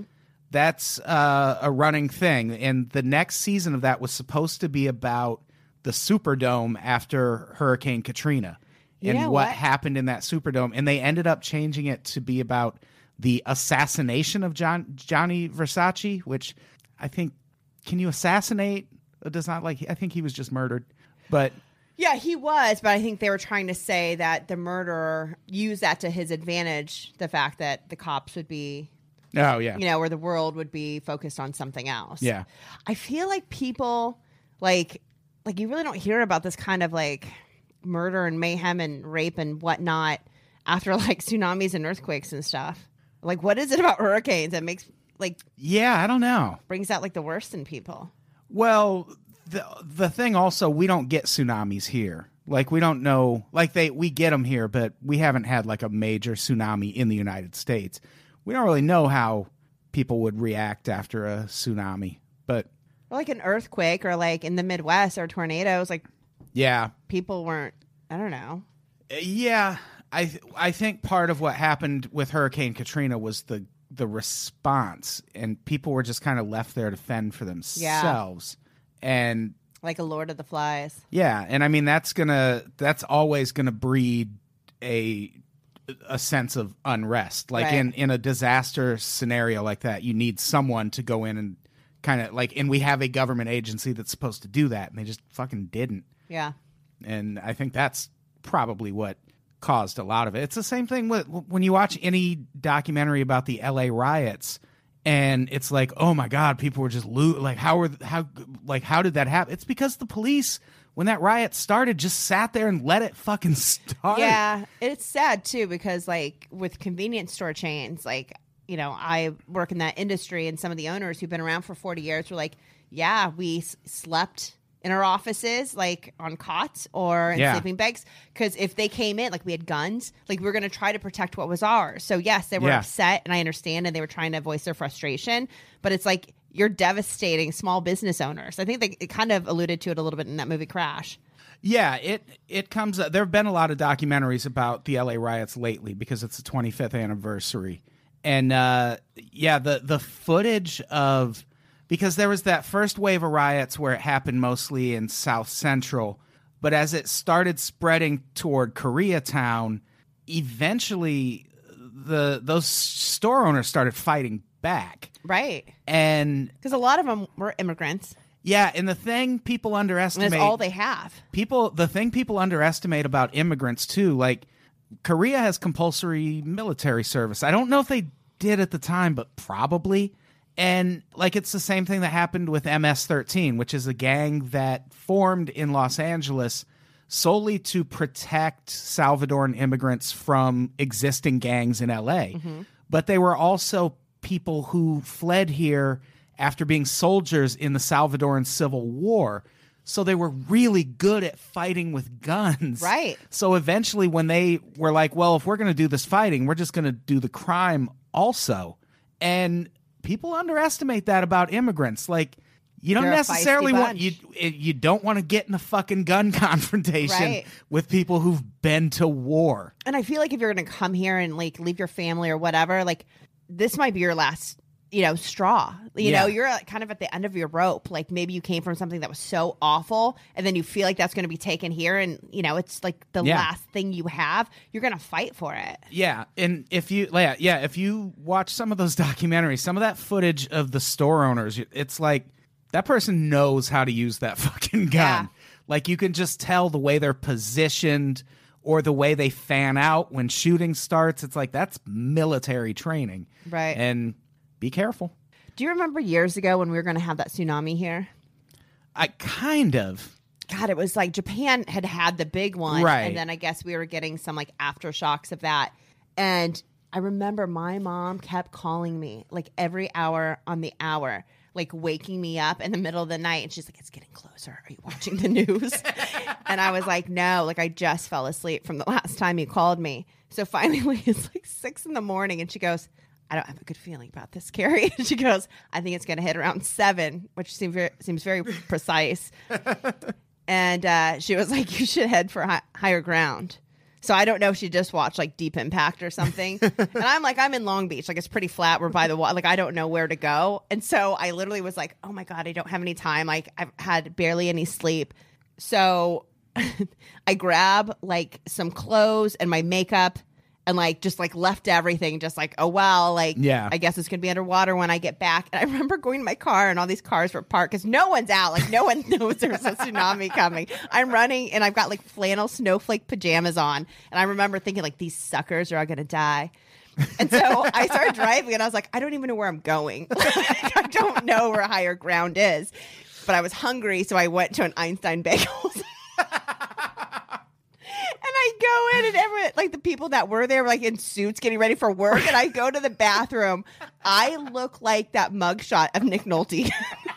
That's uh, a running thing. And the next season of that was supposed to be about the Superdome after Hurricane Katrina You and know what what? happened in that Superdome. And they ended up changing it to be about the assassination of John, Johnny Versace, which I think, can you assassinate? It does not like, I think he was just murdered. But Yeah, he was, but I think they were trying to say that the murderer used that to his advantage, the fact that the cops would be, oh, yeah. you know, or the world would be focused on something else. Yeah. I feel like people, like, like you really don't hear about this kind of, like, murder and mayhem and rape and whatnot after, like, tsunamis and earthquakes and stuff. Like, what is it about hurricanes that makes, like, Yeah, I don't know. brings out, like, the worst in people? Well, the the thing also, we don't get tsunamis here. Like, we don't know, like they we get them here, but we haven't had like a major tsunami in the United States. We don't really know how people would react after a tsunami. But Or like an earthquake, or like in the Midwest, or tornadoes, like yeah, people weren't, I don't know. yeah, I th- I think part of what happened with Hurricane Katrina was the the response, and people were just kind of left there to fend for themselves. And Like a Lord of the Flies. yeah, and I mean that's gonna that's always gonna breed a a sense of unrest. Like Right. in in a disaster scenario like that, you need someone to go in and kind of like, and we have a government agency that's supposed to do that, and they just fucking didn't. Yeah. And I think that's probably what caused a lot of it. It's the same thing with when you watch any documentary about the L A riots, and it's like, oh my God, people were just lo- like, how were how like how did that happen? It's because the police, when that riot started, just sat there and let it fucking start. Yeah. It's sad too, because like with convenience store chains, like, you know, I work in that industry, and some of the owners who've been around for forty years were like, yeah, we s- slept in our offices, like on cots or in Yeah. sleeping bags. Because if they came in, like we had guns, like we were going to try to protect what was ours. So yes, they were Yeah. upset, and I understand, and they were trying to voice their frustration. But it's like, you're devastating small business owners. I think they it kind of alluded to it a little bit in that movie Crash. Yeah, it it comes. There have been a lot of documentaries about the L A riots lately because it's the twenty-fifth anniversary, and uh, yeah, the the footage of, because there was that first wave of riots where it happened mostly in South Central, but as it started spreading toward Koreatown, eventually the those store owners started fighting back, Right. and Because a lot of them were immigrants, yeah, and the thing people and underestimate, that's all they have. people the thing people underestimate about immigrants too, like Korea has compulsory military service. I don't know if they did at the time, but probably. And like, it's the same thing that happened with M S thirteen, which is a gang that formed in Los Angeles solely to protect Salvadoran immigrants from existing gangs in L A. But they were also people who fled here after being soldiers in the Salvadoran Civil War. So they were really good at fighting with guns. Right. So eventually when they were like, well, if we're going to do this fighting, we're just going to do the crime also. And people underestimate that about immigrants. Like, you don't They're a necessarily feisty want, you you don't want to get in a fucking gun confrontation Right. with people who've been to war. And I feel like if you're going to come here and like leave your family or whatever, like this might be your last, you know, straw. You Yeah. know, you're uh, kind of at the end of your rope. Like maybe you came from something that was so awful, and then you feel like that's going to be taken here, and you know, it's like the Yeah. last thing you have. You're going to fight for it. Yeah, and if you yeah, yeah, if you watch some of those documentaries, some of that footage of the store owners, it's like that person knows how to use that fucking gun. Yeah. Like, you can just tell the way they're positioned or the way they fan out when shooting starts. It's like, that's military training. Right. And be careful. Do you remember years ago when we were going to have that tsunami here? I kind of. God, it was like Japan had had the big one. Right. And then I guess we were getting some like aftershocks of that. And I remember my mom kept calling me like every hour on the hour, like waking me up in the middle of the night. And she's like, it's getting closer. Are you watching the news? And I was like, no, like I just fell asleep from the last time you called me. So finally it's like six in the morning. And she goes, I don't have a good feeling about this, Carrie. She goes, I think it's going to hit around seven, which seems very, seems very precise. And uh, she was like, you should head for hi- higher ground. So I don't know if she just watched like Deep Impact or something. And I'm like, I'm in Long Beach. Like it's pretty flat. We're by the water. Like I don't know where to go. And so I literally was like, oh my God, I don't have any time. Like I've had barely any sleep. So I grab like some clothes and my makeup and like just like left everything. Just like, oh, well, like, Yeah. I guess it's going to be underwater when I get back. And I remember going to my car and all these cars were parked because no one's out. Like no one knows there's a tsunami coming. I'm running and I've got like flannel snowflake pajamas on. And I remember thinking like these suckers are all going to die. And so I started driving and I was like, I don't even know where I'm going. Like, I don't know where higher ground is. But I was hungry, so I went to an Einstein Bagels. And I go in and everyone, like the people that were there were like in suits getting ready for work. And I go to the bathroom. I look like that mugshot of Nick Nolte.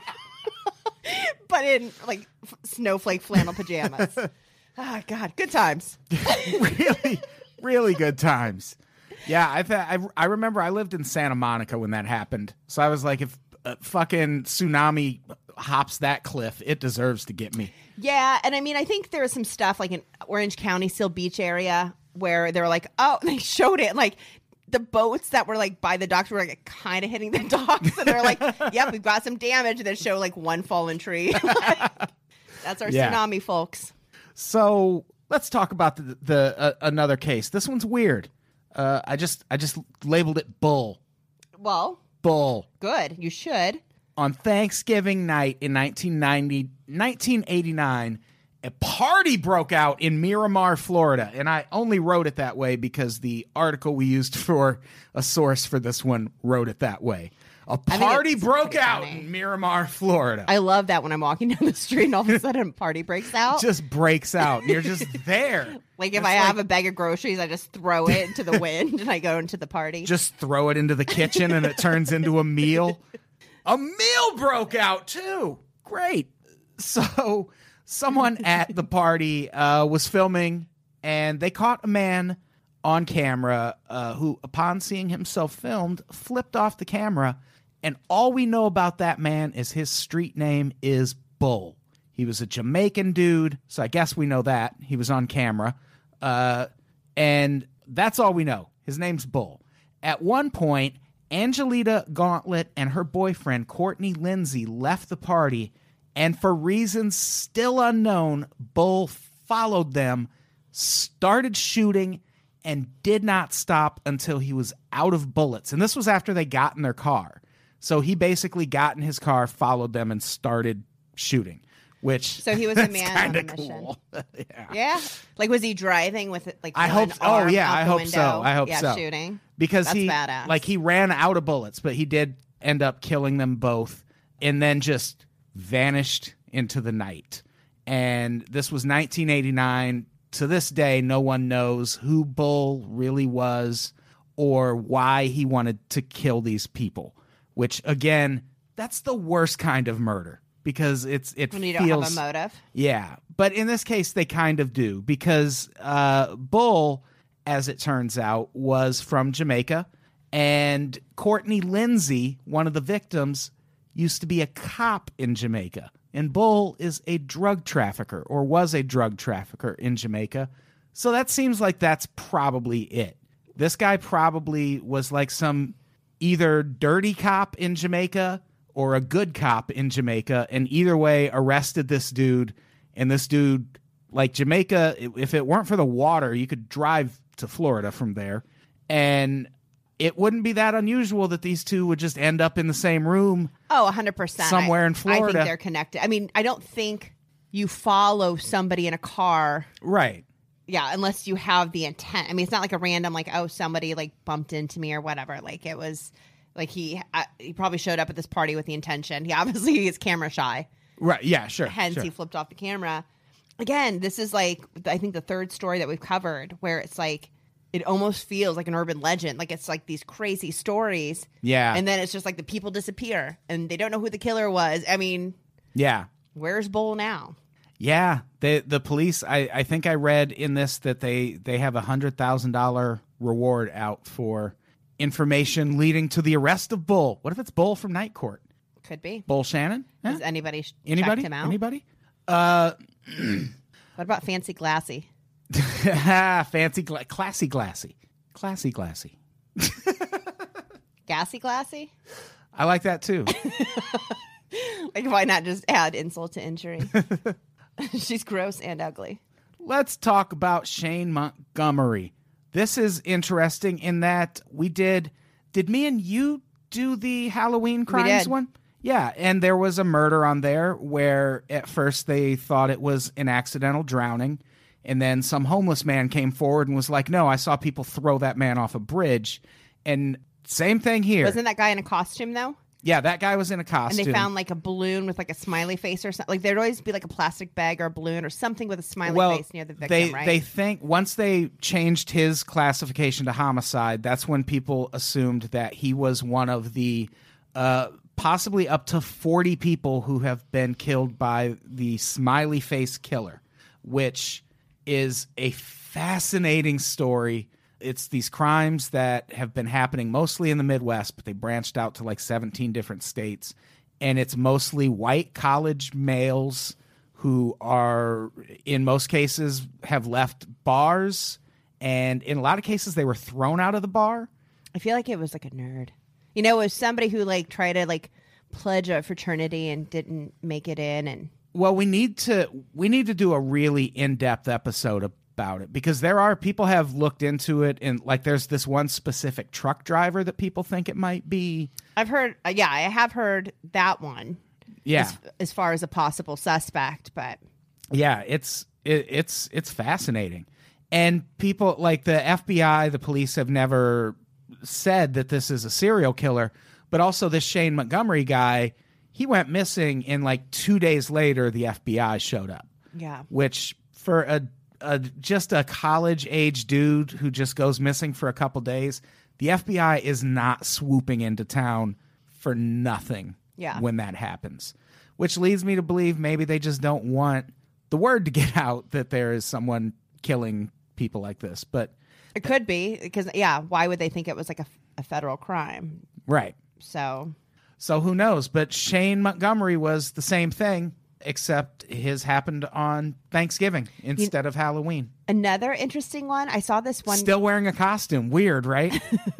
But in like f- snowflake flannel pajamas. Ah, God, good times. really, really good times. Yeah, I, th- I I remember I lived in Santa Monica when that happened. So I was like, if a fucking tsunami hops that cliff, it deserves to get me. Yeah, and I mean, I think there was some stuff like in Orange County, Seal Beach area, where they were like, oh, they showed it, and like the boats that were like by the docks were like kind of hitting the docks, and they're like, yep, we've got some damage, and then show like one fallen tree. Like, that's our Yeah. tsunami, folks. So let's talk about the, the uh, another case. This one's weird. Uh, I just I just labeled it bull. Well, Bull. good. You should. On Thanksgiving night in nineteen ninety, nineteen eighty-nine, a party broke out in Miramar, Florida. And I only wrote it that way because the article we used for a source for this one wrote it that way. A think party it's broke pretty out funny. in Miramar, Florida. I love that when I'm walking down the street and all of a sudden a party breaks out. Just breaks out. And you're just there. Like if It's I like- have a bag of groceries, I just throw it into the wind and I go into the party. Just throw it into the kitchen and it turns into a meal. A meal broke out too. Great. So someone at the party uh, was filming and they caught a man on camera uh, who, upon seeing himself filmed, flipped off the camera. And all we know about that man is his street name is Bull. He was a Jamaican dude, so I guess we know that. He was on camera. Uh, and that's all we know. His name's Bull. At one point, Angelita Gauntlet and her boyfriend, Courtney Lindsay, left the party, and for reasons still unknown, Bull followed them, started shooting, and did not stop until he was out of bullets. And this was after they got in their car. So he basically got in his car, followed them, and started shooting. Which So he was a man on kind a of mission. cool. Yeah. Yeah. Like, was he driving with like? I one hope. Oh arm yeah, out I the hope window? so. I hope yeah, so. Shooting Because That's he badass. like he ran out of bullets, but he did end up killing them both, and then just vanished into the night. And this was nineteen eighty-nine. To this day, no one knows who Bull really was or why he wanted to kill these people. Which again, that's the worst kind of murder because it's it when you feels don't have a motive. yeah, but in this case, they kind of do because uh, Bull, as it turns out, was from Jamaica, and Courtney Lindsay, one of the victims, used to be a cop in Jamaica, and Bull is a drug trafficker or was a drug trafficker in Jamaica. So that seems like that's probably it. This guy probably was like some either dirty cop in Jamaica or a good cop in Jamaica, and either way arrested this dude. And this dude, like Jamaica, if it weren't for the water, you could drive to Florida from there. And it wouldn't be that unusual that these two would just end up in the same room. Oh, one hundred percent. Somewhere I, in I Florida. think they're connected. I mean, I don't think you follow somebody in a car. Right. Yeah, unless you have the intent. I mean, it's not like a random, like, oh, somebody like bumped into me or whatever. Like it was, like he uh, he probably showed up at this party with the intention. He obviously is camera shy. Right. Yeah, sure. Hence, sure. he flipped off the camera. Again, this is like I think the third story that we've covered where it's like it almost feels like an urban legend. Like it's like these crazy stories. Yeah. And then it's just like the people disappear and they don't know who the killer was. I mean, Yeah. where's Bull now? Yeah. The the police, I, I think I read in this that they, they have a one hundred thousand dollars reward out for information leading to the arrest of Bull. What if it's Bull from Night Court? Could be. Bull Shannon? Huh? Has anybody sh- Anybody? checked him out? Anybody? Uh, What about Fancy Glassy? Fancy, gla- classy, glassy. Classy, glassy. Gassy glassy? I like that too. Like, why not just add insult to injury? She's gross and ugly. Let's talk about Shane Montgomery. This is interesting in that we did, did me and you do the Halloween Crimes one? Yeah, and there was a murder on there where at first they thought it was an accidental drowning, and then some homeless man came forward and was like, no, I saw people throw that man off a bridge. And same thing here. Wasn't that guy in a costume, though? Yeah, that guy was in a costume. And they found like a balloon with like a smiley face or something. Like there'd always be like a plastic bag or a balloon or something with a smiley well, face near the victim, they, right? They think once they changed his classification to homicide, that's when people assumed that he was one of the uh, possibly up to forty people who have been killed by the smiley face killer, which is a fascinating story. It's these crimes that have been happening mostly in the Midwest, but they branched out to like seventeen different states. And it's mostly white college males who are, in most cases, have left bars. And in a lot of cases, they were thrown out of the bar. I feel like it was like a nerd. You know, it was somebody who like tried to like pledge a fraternity and didn't make it in. And well, we need to we need to do a really in-depth episode of about it, because there are people have looked into it, and like there's this one specific truck driver that people think it might be. I've heard, uh, yeah, I have heard that one. Yeah, as, as far as a possible suspect, but yeah, it's it, it's it's fascinating, and people like the F B I, the police have never said that this is a serial killer, but also this Shane Montgomery guy, he went missing, and like two days later, the F B I showed up. Yeah, which for a Uh, just a college-age dude who just goes missing for a couple days, the F B I is not swooping into town for nothing yeah. when that happens, which leads me to believe maybe they just don't want the word to get out that there is someone killing people like this. But it could be, because, yeah, why would they think it was like a, a federal crime? Right. So, so who knows? But Shane Montgomery was the same thing, except his happened on Thanksgiving instead you, of Halloween. Another interesting one. I saw this one. Still wearing a costume. Weird, right?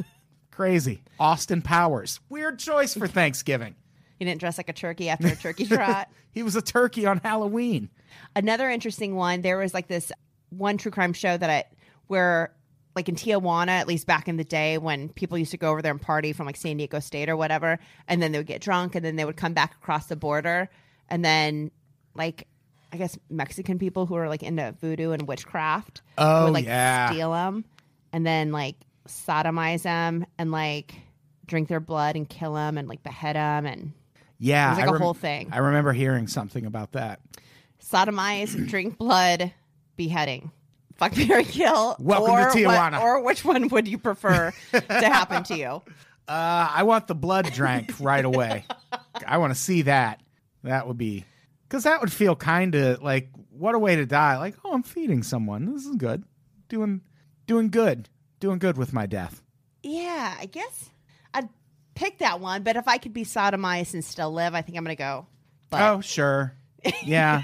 Crazy. Austin Powers. Weird choice for Thanksgiving. He didn't dress like a turkey after a turkey trot. He was a turkey on Halloween. Another interesting one. There was like this one true crime show that I, where like in Tijuana, at least back in the day when people used to go over there and party from like San Diego State or whatever, and then they would get drunk and then they would come back across the border. And then, like, I guess Mexican people who are, like, into voodoo and witchcraft oh, would, like, yeah. steal them and then, like, sodomize them and, like, drink their blood and kill them and, like, behead them. And yeah, it was, like, I a rem- whole thing. I remember hearing something about that. Sodomize, drink blood, beheading. Fuck, marry, kill. Welcome or to Tijuana. What, or which one would you prefer to happen to you? Uh, I want the blood drank right away. I want to see that. That would be, because that would feel kind of like, what a way to die. Like, oh, I'm feeding someone. This is good. Doing, doing good. Doing good with my death. Yeah, I guess I'd pick that one. But if I could be sodomized and still live, I think I'm going to go. But. Oh, sure. Yeah.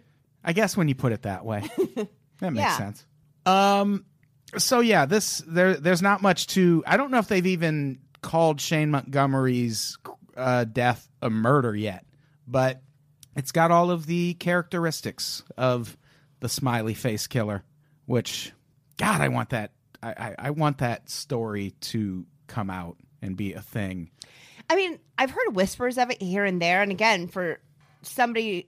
I guess when you put it that way, that makes yeah. sense. Um. So, yeah, this there. there's not much to, I don't know if they've even called Shane Montgomery's uh, death a murder yet. But it's got all of the characteristics of the smiley face killer, which, God, I want that. I, I, I want that story to come out and be a thing. I mean, I've heard whispers of it here and there. And again, for somebody,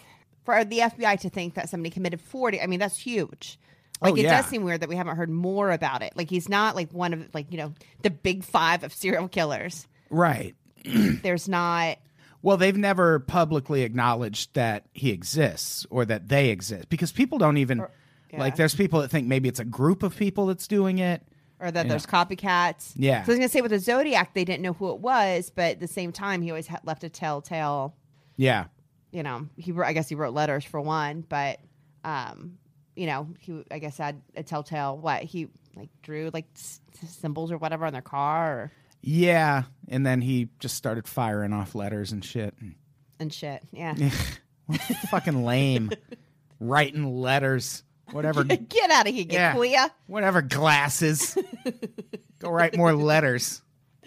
for the F B I to think that somebody committed forty, I mean, that's huge. Like, oh, it yeah. does seem weird that we haven't heard more about it. Like, he's not like one of, like, you know, the big five of serial killers. Right. There's not. Well, they've never publicly acknowledged that he exists or that they exist, because people don't even, or, yeah. like, there's people that think maybe it's a group of people that's doing it. Or that yeah. there's copycats. Yeah. So I was going to say with the Zodiac, they didn't know who it was, but at the same time, he always ha- left a telltale. Yeah. You know, he I guess he wrote letters for one, but, um, you know, he, I guess, had a telltale, what, he, like, drew, like, s- symbols or whatever on their car or... Yeah, and then he just started firing off letters and shit. And shit, yeah. Fucking lame. Writing letters. Whatever. Get out of here, Yeah. Gakuya. Whatever glasses. Go write more letters.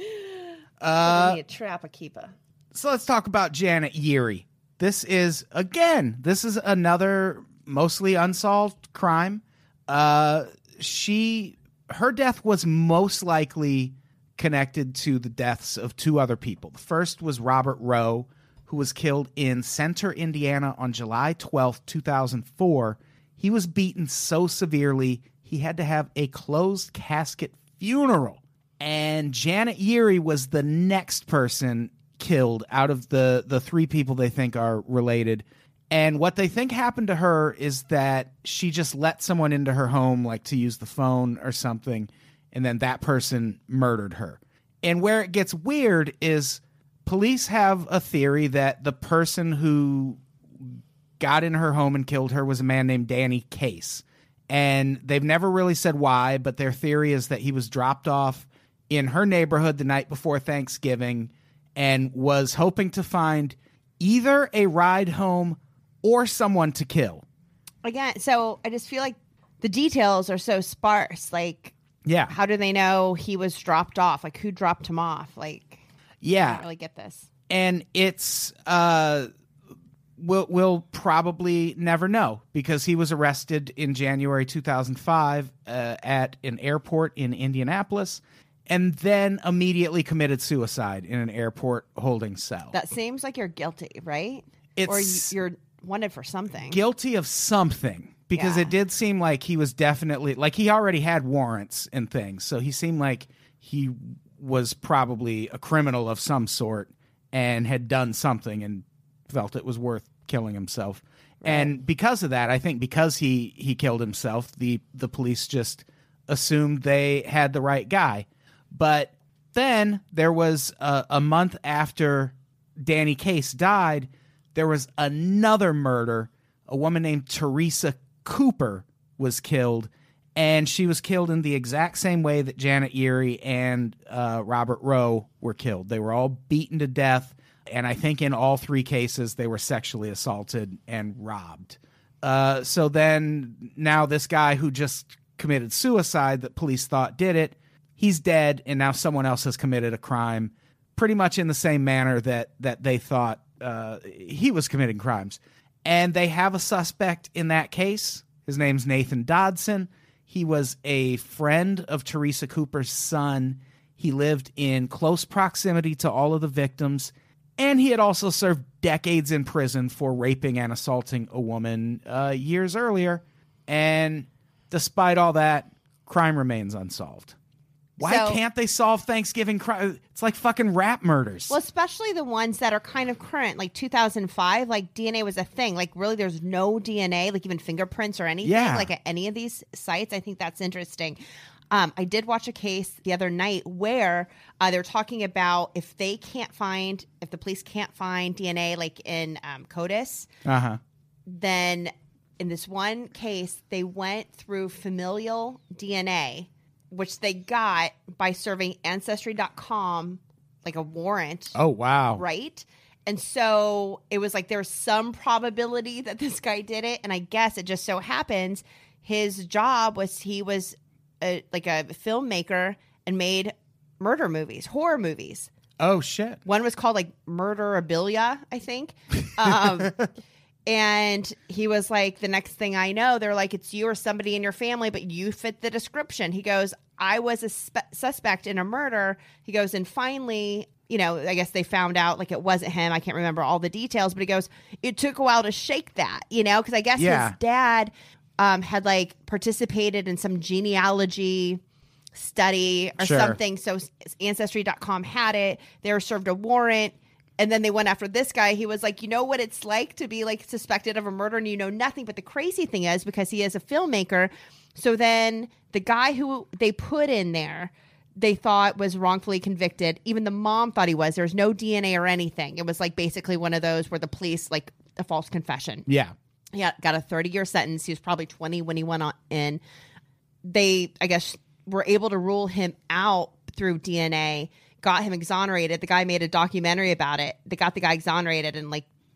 Uh, a trap a keeper. so let's talk about Janet Yeary. This is, again, this is another mostly unsolved crime. Uh, she, her death was most likely connected to the deaths of two other people. The first was Robert Rowe, who was killed in Center, Indiana on July twelfth, two thousand four. He was beaten so severely he had to have a closed casket funeral. And Janet Yeary was the next person killed out of the, the three people they think are related. And what they think happened to her is that she just let someone into her home, like to use the phone or something, and then that person murdered her. And where it gets weird is police have a theory that the person who got in her home and killed her was a man named Danny Case. And they've never really said why, but their theory is that he was dropped off in her neighborhood the night before Thanksgiving and was hoping to find either a ride home or someone to kill. Again, so I just feel like the details are so sparse. Like, Yeah. how do they know he was dropped off? Like, who dropped him off? Like, I Yeah. don't really get this. And it's uh we'll we'll probably never know because he was arrested in January two thousand five uh, at an airport in Indianapolis and then immediately committed suicide in an airport holding cell. That seems like you're guilty, right? or It's- you- you're wanted for something. Guilty of something because Yeah. it did seem like he was definitely like he already had warrants and things. So he seemed like he was probably a criminal of some sort and had done something and felt it was worth killing himself. And because of that, I think because he, he killed himself, the, the police just assumed they had the right guy. But then there was a, a month after Danny Case died, there was another murder. A woman named Teresa Cooper was killed, and she was killed in the exact same way that Janet Yeary and uh, Robert Rowe were killed. They were all beaten to death, and I think in all three cases they were sexually assaulted and robbed. Uh, so then now this guy who just committed suicide that police thought did it, he's dead, and now someone else has committed a crime pretty much in the same manner that, that they thought uh, he was committing crimes. And they have a suspect in that case. His name's Nathan Dodson. He was a friend of Teresa Cooper's son. He lived in close proximity to all of the victims, and he had also served decades in prison for raping and assaulting a woman uh, years earlier. And despite all that, crime remains unsolved. Why So- can't they solve Thanksgiving crime? It's like fucking rap murders. Well, especially the ones that are kind of current, like two thousand five, like D N A was a thing. Like, really, there's no D N A, like even fingerprints or anything, Yeah. like at any of these sites. I think that's interesting. Um, I did watch a case the other night where uh, they're talking about if they can't find, if the police can't find D N A, like in um, CODIS, Uh-huh. then in this one case, they went through familial D N A, which they got by serving Ancestry dot com like a warrant. Oh, wow. Right? And so it was like there's some probability that this guy did it. And I guess it just so happens his job was he was a, like a filmmaker and made murder movies, horror movies. Oh, shit. One was called like Murderabilia, I think. Um, and he was like, the next thing I know, they're like, it's you or somebody in your family, but you fit the description. He goes, I was a spe- suspect in a murder. He goes, and finally, you know, I guess they found out like it wasn't him. I can't remember all the details, but he goes, it took a while to shake that, you know, because I guess Yeah. his dad um, had like participated in some genealogy study or Sure. something. So Ancestry dot com had it. They were served a warrant. And then they went after this guy. He was like, you know what it's like to be like suspected of a murder and you know nothing. But the crazy thing is because he is a filmmaker. So then the guy who they put in there, they thought was wrongfully convicted. Even the mom thought he was. There was no D N A or anything. It was like basically one of those where the police, like a false confession. Yeah. He got got a thirty year sentence. He was probably twenty when he went on in. They, I guess, were able to rule him out through D N A, got him exonerated. The guy made a documentary about it. They got the guy exonerated and like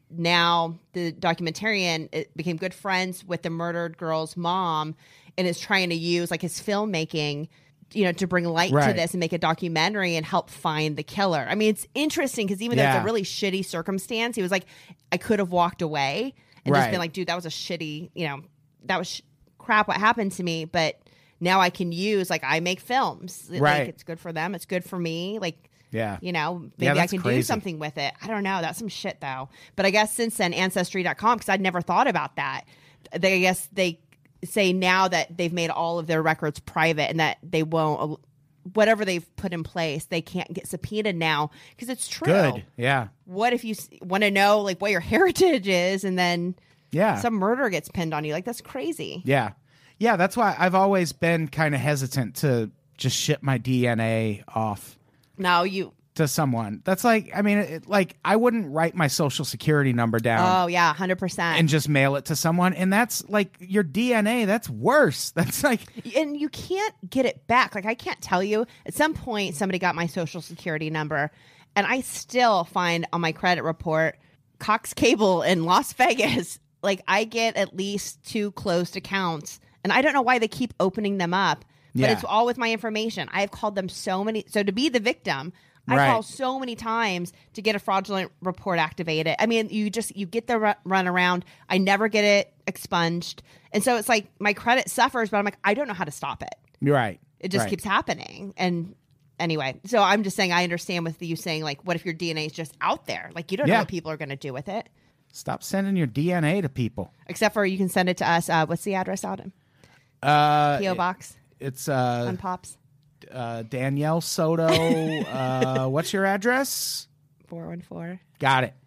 now the documentarian it became good friends with the murdered girl's mom and is trying to use like his filmmaking, you know, to bring light Right. to this and make a documentary and help find the killer. I mean, it's interesting because even though Yeah. it's a really shitty circumstance, he was like, I could have walked away and Right. just been like, dude, that was a shitty, you know, that was sh- crap what happened to me. But now I can use, like, I make films. Right. Like, it's good for them. It's good for me. Like, Yeah. you know, maybe Yeah, I that's can crazy. do something with it. I don't know. That's some shit, though. But I guess since then, Ancestry dot com, because I'd never thought about that. They, I guess they say now that they've made all of their records private and that they won't, whatever they've put in place, they can't get subpoenaed now because it's true. Good. Yeah. What if you want to know, like, what your heritage is and then Yeah. some murder gets pinned on you? Like, that's crazy. Yeah. Yeah, that's why I've always been kind of hesitant to just ship my D N A off No, you. to someone. That's like, I mean, it, like I wouldn't write my social security number down Oh, yeah, one hundred percent. and just mail it to someone. And that's like your D N A. That's worse. That's like, And you can't get it back. Like, I can't tell you. At some point, somebody got my social security number, and I still find on my credit report Cox Cable in Las Vegas. Like, I get at least two closed accounts, and I don't know why they keep opening them up, but Yeah. it's all with my information. I have called them so many. So to be the victim, I Right. call so many times to get a fraudulent report activated. I mean, you just, you get the ru- run around. I never get it expunged. And so it's like my credit suffers, but I'm like, I don't know how to stop it. you're right. It just Right. keeps happening. And anyway, so I'm just saying, I understand with you saying, like, what if your D N A is just out there? Like, you don't know Yeah. what people are going to do with it. Stop sending your D N A to people. Except for you can send it to us. Uh, what's the address, Adam? Uh, P O Box It's uh, on Pops uh, Danielle Soto. uh, what's your address? four one four. Got it.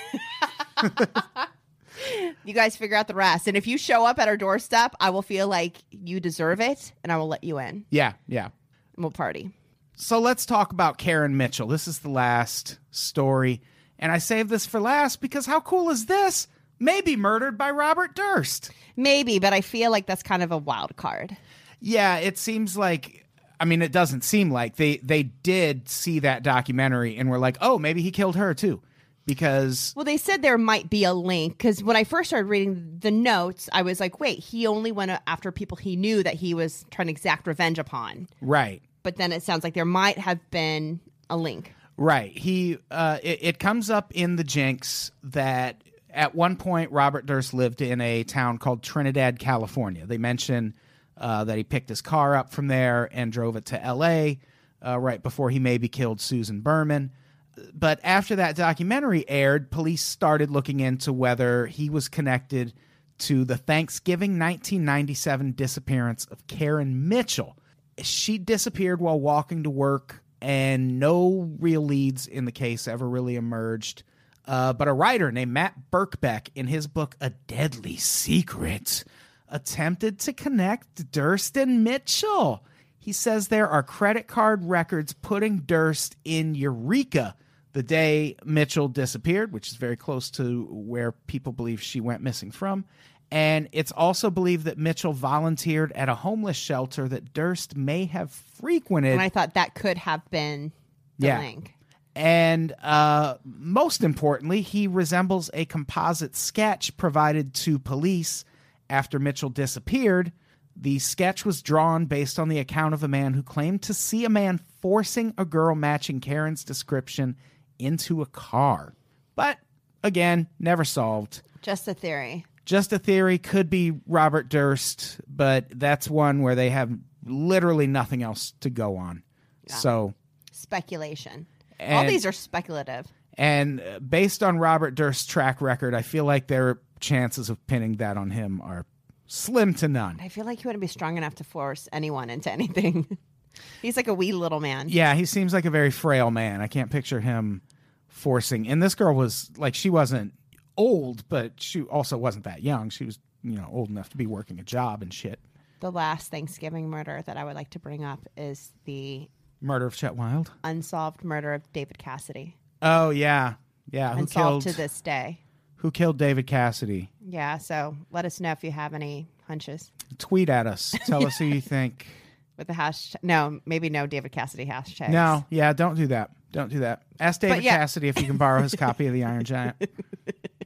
You guys figure out the rest. And if you show up at our doorstep, I will feel like you deserve it, and I will let you in. Yeah, yeah. And we'll party. So let's talk about Karen Mitchell. This is the last story. And I saved this for last because how cool is this? Maybe murdered by Robert Durst. Maybe, but I feel like that's kind of a wild card. Yeah, it seems like, I mean, it doesn't seem like they, they did see that documentary and were like, oh, maybe he killed her too. Because, Well, they said there might be a link because when I first started reading the notes, I was like, wait, he only went after people he knew that he was trying to exact revenge upon. right. But then it sounds like there might have been a link. Right. He uh, it, it comes up in the Jinx that at one point Robert Durst lived in a town called Trinidad, California. They mention uh, that he picked his car up from there and drove it to L A uh, right before he maybe killed Susan Berman. But after that documentary aired, police started looking into whether he was connected to the Thanksgiving nineteen ninety-seven disappearance of Karen Mitchell. She disappeared while walking to work, and no real leads in the case ever really emerged. Uh, but a writer named Matt Birkbeck, in his book A Deadly Secret, attempted to connect Durst and Mitchell. He says there are credit card records putting Durst in Eureka the day Mitchell disappeared, which is very close to where people believe she went missing from. And it's also believed that Mitchell volunteered at a homeless shelter that Durst may have frequented. And I thought that could have been the Yeah. link. And uh, most importantly, he resembles a composite sketch provided to police after Mitchell disappeared. The sketch was drawn based on the account of a man who claimed to see a man forcing a girl matching Karen's description into a car. But again, never solved. Just a theory. Just a theory, could be Robert Durst, but that's one where they have literally nothing else to go on. Yeah. So, Speculation. All And- these are speculative. and uh, based on Robert Durst's track record, I feel like their chances of pinning that on him are slim to none. I feel like he wouldn't be strong enough to force anyone into anything. He's like a wee little man. Yeah, he seems like a very frail man. I can't picture him forcing. And this girl was like, she wasn't old, but she also wasn't that young. She was, you know, old enough to be working a job and shit. The last Thanksgiving murder that I would like to bring up is the Murder of Chet Wild. unsolved murder of David Cassidy. Oh yeah, yeah. Who Unsolved killed? to this day. Who killed David Cassidy? Yeah, so let us know if you have any hunches Tweet at us. Tell us who you think. with the hashtag. No, maybe no David Cassidy hashtags. No, yeah, don't do that. Don't do that. Ask David But yeah. Cassidy if you can borrow his copy of The Iron Giant.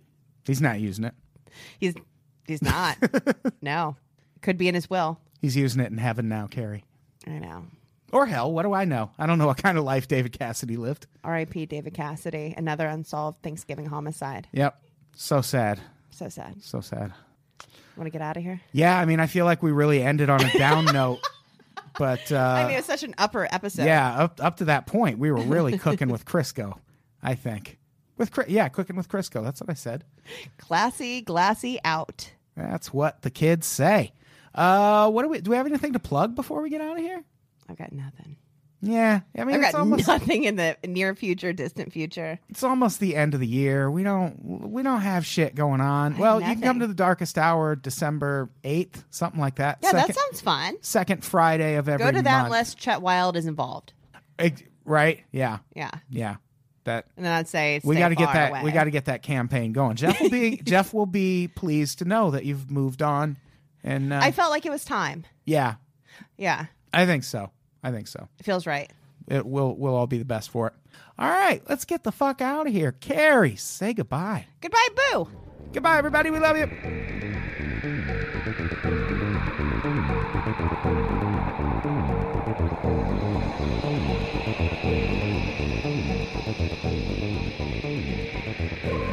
He's not using it. He's he's not. No. Could be in his will. He's using it in heaven now, Carrie. I know. Or hell. What do I know? I don't know what kind of life David Cassidy lived. R I P David Cassidy. Another unsolved Thanksgiving homicide. Yep. So sad. So sad. So sad. Want to get out of here? Yeah, I mean, I feel like we really ended on a down note. But uh, I mean, it's such an upper episode. yeah, up up to that point, we were really cooking with Crisco, I think. With Cri- yeah, cooking with Crisco. That's what I said. Classy, glassy out. That's what the kids say. Uh, what do we do? We have anything to plug before we get out of here? I've got nothing. Yeah, I mean, I've it's got almost nothing in the near future, distant future. it's almost the end of the year. We don't we don't have shit going on. have Well, you can come nothing. to the Darkest Hour December eighth, something like that. Yeah, second, that sounds fun. second Friday of every Go to that month. unless Chet Wild is involved. Ex- right? Yeah, Yeah. yeah. That And then I'd say we got got to get that. We got to get that campaign going. Jeff will be Jeff will be pleased to know that you've moved on. And uh, I felt like it was time. yeah, Yeah. I think so. I think so. It feels right. It will. We'll all be the best for it. All right, let's get the fuck out of here. Carrie, say goodbye. Goodbye, Boo. Goodbye, everybody. We love you. Thank you.